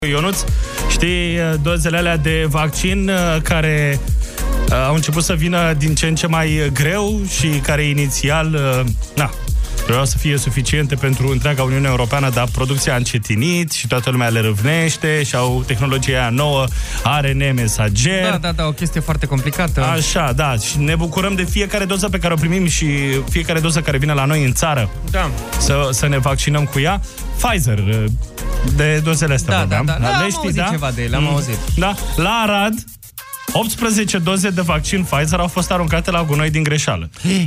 Ionuț, știi, dozele alea de vaccin care au început să vină din ce în ce mai greu și care inițial, trebuiau să fie suficiente pentru întreaga Uniune Europeană, dar producția a încetinit și toată lumea le râvnește și au tehnologia nouă, ARN mesager. Da, o chestie foarte complicată. Așa, da, și ne bucurăm de fiecare doză pe care o primim și fiecare doză care vine la noi în țară. Da. Să ne vaccinăm cu ea. Pfizer, de dozele astea vorbeam. Da, am auzit ceva de ele, am auzit. Da, la Arad, 18 doze de vaccin Pfizer au fost aruncate la gunoi din greșeală.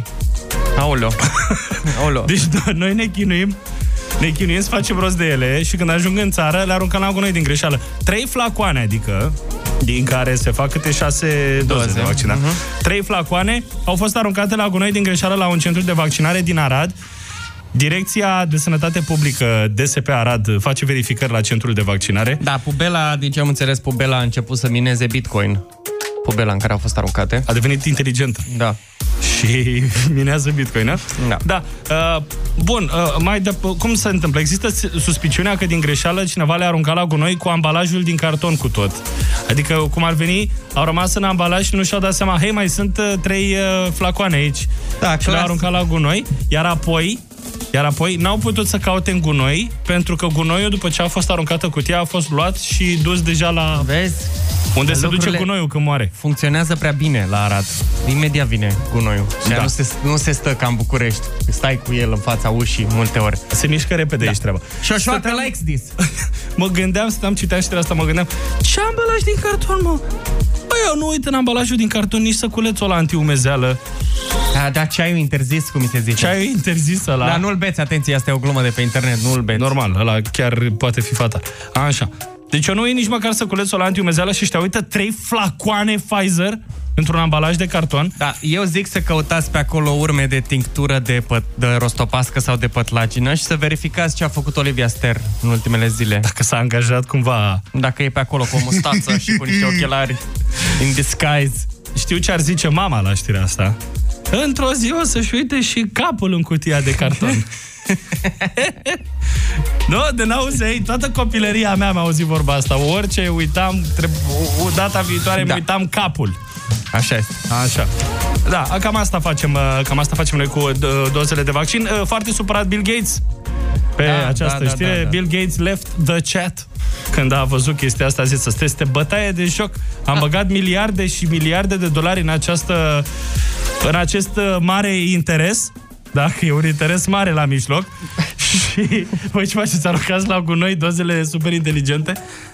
Aoleo. Deci noi ne chinuim să facem rost de ele și când ajung în țară le aruncăm la gunoi din greșeală. 3 flacoane, adică, din care se fac câte 6 doze de vaccin. 3 flacoane au fost aruncate la gunoi din greșeală la un centru de vaccinare din Arad. Direcția de Sănătate Publică DSP Arad face verificări la centrul de vaccinare. Da, Pubela, din ce am înțeles, Pubela a început să mineze Bitcoin. Pubela în care au fost aruncate. A devenit inteligentă. Da. Și minează Bitcoin, Da. Bun, cum se întâmplă? Există suspiciunea că din greșeală cineva le-a aruncat la gunoi cu ambalajul din carton cu tot. Adică, cum ar veni, au rămas în ambalaj și nu și-au dat seama, mai sunt 3 flacoane aici. Da, și le-au aruncat la gunoi, iar apoi n-au putut să caute în gunoi, pentru că gunoiul, după ce a fost aruncată cutia, a fost luat și dus deja la... Vezi? Unde se duce gunoiul când moare. Funcționează prea bine la Arad. Imediat vine gunoiul. Și nu se stă ca în București. Stai cu el în fața ușii multe ori. Se mișcă repede, ești treaba. Și o șoacă la Exdis. Mă gândeam, citeam știrea asta, mă gândeam, ce ambalaj din carton, mă? Băi, eu nu uit în ambalajul din carton nici săculețul ăla antiumezeală. Da, ceaiul interzis, cum se zice. Ceaiul interzis ăla. Dar nu-l beți, atenție, asta e o glumă de pe internet, nu-l beți. Normal, ăla chiar poate fi fatal. Așa. Deci eu nu uit nici măcar săculețul ăla antiumezeală și ăștia uită 3 flacoane Pfizer într-un ambalaj de carton. Da, eu zic să căutați pe acolo urme de tinctură de rostopască sau de pătlagină și să verificați ce a făcut Olivia Ster în ultimele zile. Dacă s-a angajat cumva... Dacă e pe acolo cu o mustață și cu niște ochelari in disguise. Știu ce ar zice mama la știrea asta. Într-o zi o să-și uite și capul în cutia de carton. Nu, de n-auzi, toată copilăria mea am auzit vorba asta. Orice uitam, data viitoare îmi uitam capul. Așa este. Așa. Da, cam asta facem noi cu dozele de vaccin. Foarte supărat Bill Gates pe această știre. Da. Bill Gates left the chat când a văzut chestia asta, a zis să este bătaie de joc. Am băgat miliarde și miliarde de dolari în acest mare interes. Da, că e un interes mare la mijloc. Și voi ce faceți? Aruncați la gunoi dozele super inteligente?